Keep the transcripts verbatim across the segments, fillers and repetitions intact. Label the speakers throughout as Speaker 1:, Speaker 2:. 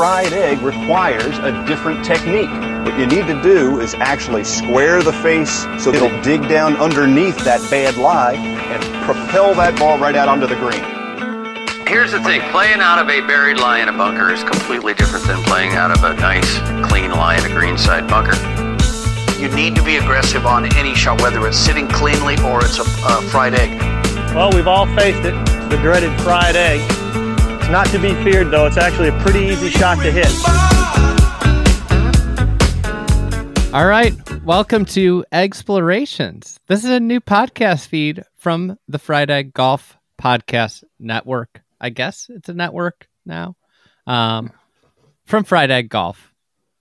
Speaker 1: fried egg requires a different technique. What you need to do is actually square the face so it'll dig down underneath that bad lie and propel that ball right out onto the green.
Speaker 2: Here's the thing, playing out of a buried lie in a bunker is completely different than playing out of a nice, clean lie in a greenside bunker.
Speaker 3: You need to be aggressive on any shot, whether it's sitting cleanly or it's a, a fried egg.
Speaker 4: Well, we've all faced it, the dreaded fried egg. It's not to be feared, though. It's actually a pretty easy shot to hit.
Speaker 5: All right, welcome to Eggsplorations. This is a new podcast feed from the Fried Egg Golf Podcast Network. I guess it's a network now, um, from Fried Egg Golf.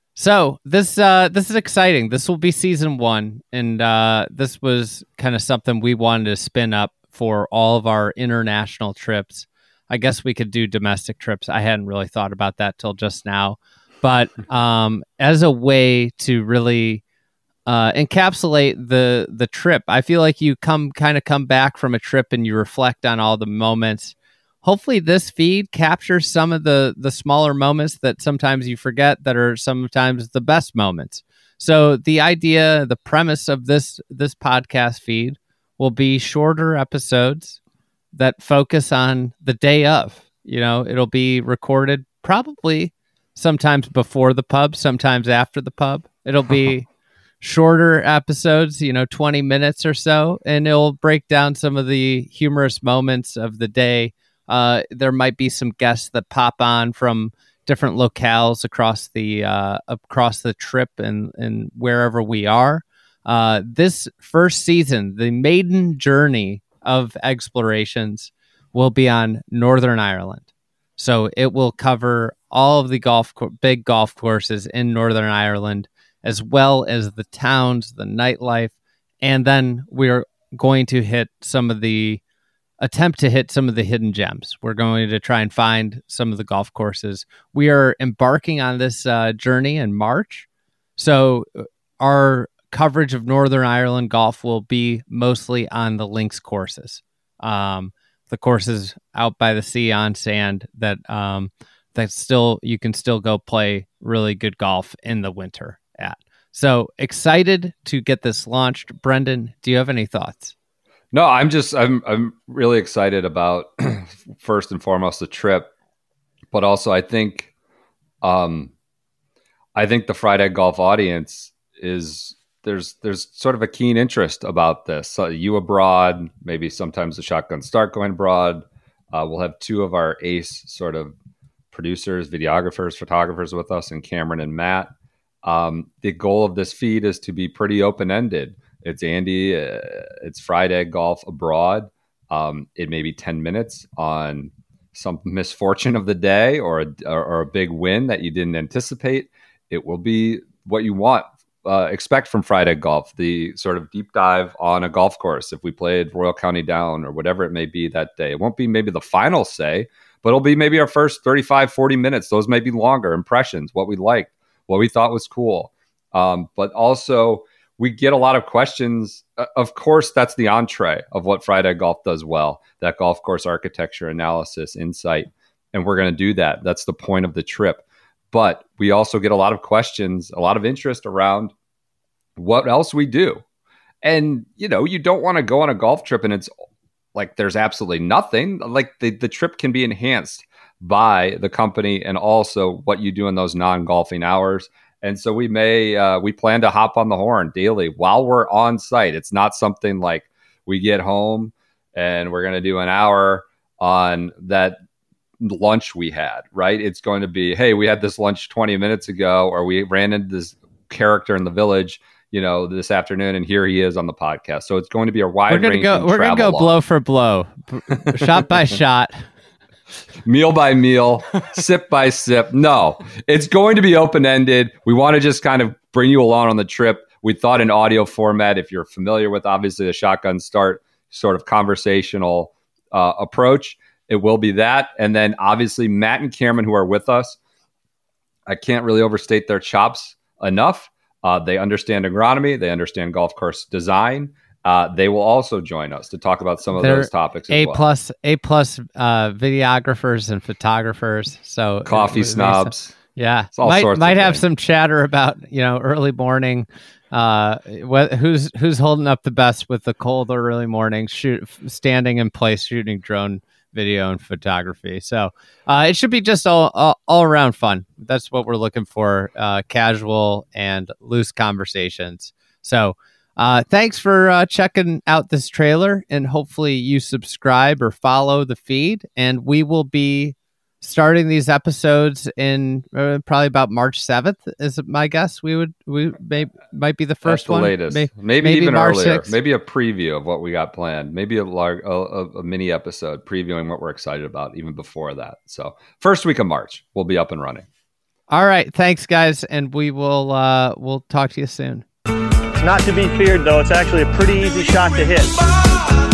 Speaker 5: So this uh, this is exciting. This will be season one, and uh, this was kind of something we wanted to spin up for all of our international trips. I guess we could do domestic trips. I hadn't really thought about that till just now, but um, as a way to really uh, encapsulate the the trip, I feel like you come kind of come back from a trip and you reflect on all the moments. Hopefully this feed captures some of the, the smaller moments that sometimes you forget that are sometimes the best moments. So the idea, the premise of this, this podcast feed will be shorter episodes that focus on the day of. You know, it'll be recorded probably sometimes before the pub, sometimes after the pub. It'll be shorter episodes, you know, twenty minutes or so, and it'll break down some of the humorous moments of the day. Uh, there might be some guests that pop on from different locales across the uh, across the trip and, and wherever we are. Uh, this first season, the maiden journey of Eggsplorations, will be on Northern Ireland. So it will cover all of the golf co- big golf courses in Northern Ireland, as well as the towns, the nightlife, and then we're going to hit some of the attempt to hit some of the hidden gems. We're going to try and find some of the golf courses. We are embarking on this uh, journey in March. So our coverage of Northern Ireland golf will be mostly on the links courses. Um, the courses out by the sea on sand that um, that still you can still go play really good golf in the winter at. So excited to get this launched. Brendan, do you have any thoughts?
Speaker 6: No, I'm just I'm I'm really excited about first and foremost the trip, but also I think um I think the Fried Egg Golf audience is there's there's sort of a keen interest about this. So you abroad, maybe sometimes the Shotgun Start going abroad. Uh, we'll have two of our ace sort of producers, videographers, photographers with us, and Cameron and Matt. Um, the goal of this feed is to be pretty open-ended. It's Andy. Uh, it's Fried Egg Golf abroad. Um, it may be ten minutes on some misfortune of the day or a, or, or a big win that you didn't anticipate. It will be what you want. Uh, expect from Fried Egg Golf, the sort of deep dive on a golf course. If we played Royal County Down or whatever it may be that day, it won't be maybe the final say, but it'll be maybe our first thirty-five, forty minutes. Those may be longer impressions, what we liked, what we thought was cool. Um, but also, we get a lot of questions. Uh, of course, that's the entree of what Fried Egg Golf does well, that golf course architecture, analysis, insight. And we're going to do that. That's the point of the trip. But we also get a lot of questions, a lot of interest around what else we do. And, you know, you don't want to go on a golf trip and it's like there's absolutely nothing. Like the, the trip can be enhanced by the company and also what you do in those non-golfing hours. And so we may, uh, we plan to hop on the horn daily while we're on site. It's not something like we get home and we're going to do an hour on that lunch we had, right? It's going to be, hey, we had this lunch twenty minutes ago, or we ran into this character in the village, you know, this afternoon, and here he is on the podcast. So it's going to be a wide
Speaker 5: we're gonna
Speaker 6: range.
Speaker 5: Go, we're going to go blow for blow, shot by shot.
Speaker 6: Meal by meal, sip by sip. No, it's going to be open-ended. We want to just kind of bring you along on the trip. We thought in audio format, if you're familiar with obviously the Shotgun Start sort of conversational uh, approach, it will be that. And then obviously Matt and Cameron, who are with us, I can't really overstate their chops enough. Uh, they understand agronomy. They understand golf course design. Uh, they will also join us to talk about some of
Speaker 5: They're
Speaker 6: those topics as
Speaker 5: A
Speaker 6: well.
Speaker 5: plus, A plus uh, videographers and photographers. So
Speaker 6: coffee
Speaker 5: it,
Speaker 6: snobs.
Speaker 5: Yeah,
Speaker 6: It's all
Speaker 5: might
Speaker 6: sorts
Speaker 5: might
Speaker 6: of
Speaker 5: have
Speaker 6: things.
Speaker 5: some chatter about you know early morning. Uh, wh- who's who's holding up the best with the cold or early morning shoot, standing in place shooting drone video and photography. So uh, it should be just all, all all around fun. That's what we're looking for: uh, casual and loose conversations. So uh, thanks for uh, checking out this trailer, and hopefully you subscribe or follow the feed, and we will be starting these episodes in uh, probably about March seventh is my guess. We would we may, might be the first
Speaker 6: That's the
Speaker 5: one.
Speaker 6: latest.
Speaker 5: May-
Speaker 6: maybe,
Speaker 5: maybe
Speaker 6: even
Speaker 5: March
Speaker 6: earlier.
Speaker 5: sixth.
Speaker 6: Maybe a preview of what we got planned. Maybe a, large, a, a, a mini episode previewing what we're excited about even before that. So first week of March, we'll be up and running.
Speaker 5: All right, thanks guys, and we will uh, we'll talk to you soon.
Speaker 4: It's not to be feared, though. It's actually a pretty easy shot to hit.